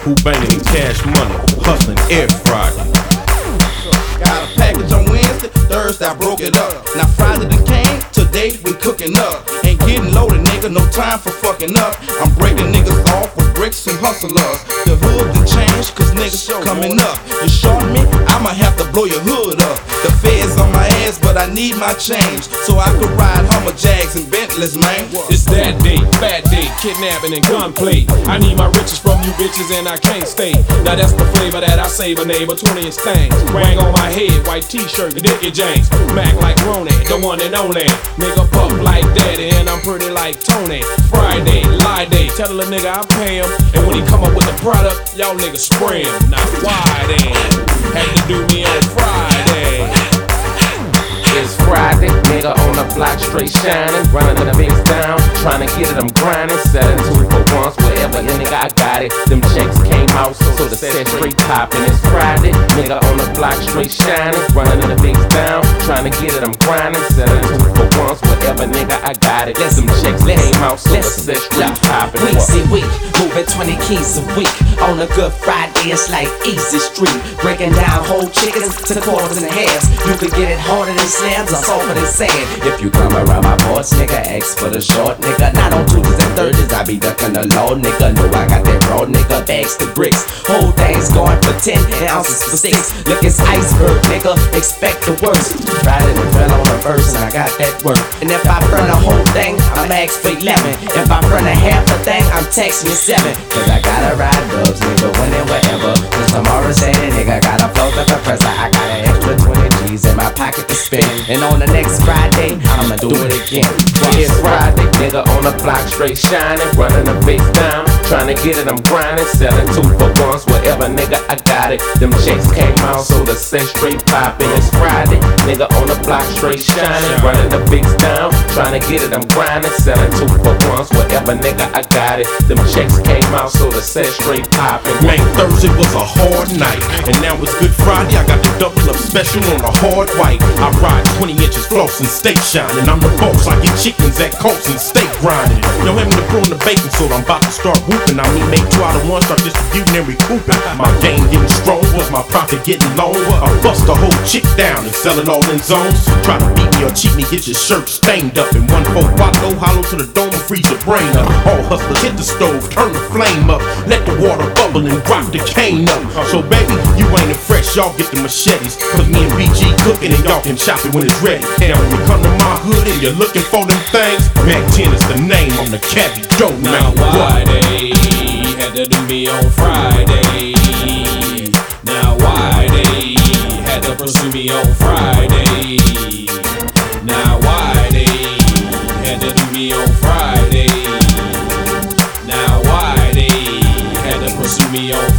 who banging in cash money, hustling every Friday. Got a package on Wednesday, Thursday I broke it up. Now Friday done came, today we cooking up. Ain't getting loaded, nigga, no time for fucking up. I'm breaking niggas off with bricks and hustlers. The hood done changed, cause niggas coming up. You short me, I'ma have to blow your hood up. The feds on my ass, but I need my change, so I could ride Hummer Jags and Bentleys, man. It's that day, fat day, kidnapping and gunplay. I need my riches from you bitches and I can't stay. Now that's the flavor that I save a neighbor, 20-inch things. Wang on my head, white t-shirt, Dickie James. Mac like Ronnie, the one and only. Nigga puff like daddy and I'm pretty like Tony. Friday, lie day, tell a nigga I pay him. And when he come up with the product, y'all niggas spray him. Now why then? Had to do me on Friday. It's Friday, nigga on the block straight shining, running the bigs down, trying to get it, I'm grinding, selling 2 for once, wherever, yeah, nigga, I got it. Them checks came out, so the set straight poppin'. It's Friday, nigga on the block straight shining, running the bigs down, trying to get it, I'm grinding, selling 2 for once, wherever, nigga, I got it. Them checks came out, so the set straight poppin'. Week, moving 20 keys a week. On a good Friday, it's like easy street. Breaking down whole chickens to quarters and halves. You could get it harder than slabs or softer than sand. If you come around my boys, nigga, ask for the short, nigga. Not on 2s and 30s, I be ducking the low, nigga. Know I got that raw, nigga, bags to bricks. Whole thing's going for 10 ounces for 6. Look, it's iceberg, nigga, expect the worst. Riding the fell on the verse and I got that work. And if I burn the whole thing, I'm ask for 11. If I burn a half a thing, I'm texting you 7. Cause I gotta ride dubs, nigga, when and wherever. Cause tomorrow say nigga, gotta float the compressor. I got an extra 20 G's in my pocket to spend. And on the next Friday, I'ma do it again. It's Friday, nigga on the block straight shining, running the face down, trying to get it, I'm grinding, selling 2 for once, wherever, nigga, I got it. Them checks came out, so the set straight poppin'. It's Friday, nigga on the block straight shining, running the bigs down, trying to get it, I'm grinding, selling 2 for once, wherever, nigga, I got it. Them checks came out, so the set straight poppin'. Man, Thursday was a hard night, and now it's Good Friday. I got the double up special on a hard white. I ride 20 inches floss and stay shining. I'm the boss, I get chickens at Colts and steak grinding. No having to brew in the baking soda, I'm about to start whooping. I mean, make 2 out of 1, start distributing and recouping. My game getting strong, was my profit getting low? I bust the whole chick down and sell it all in zones. Try to beat me or cheat me, get your shirt stained up. And 1-4 Watto, hollow to the dome and freeze your brain up. All hustlers hit the stove, turn the flame up, let the water bubble and drop the cane up. So baby, you ain't fresh, y'all get the machetes. Cause me and BG cooking and y'all can chop it when it's ready. Now when you come to my hood and you're looking for them things, Mac 10 is the name on the cabbie dough. Now why they had to do me on Friday? Now why they had to pursue me on Friday? Now why they had to do me on Friday? Now why they had to pursue me on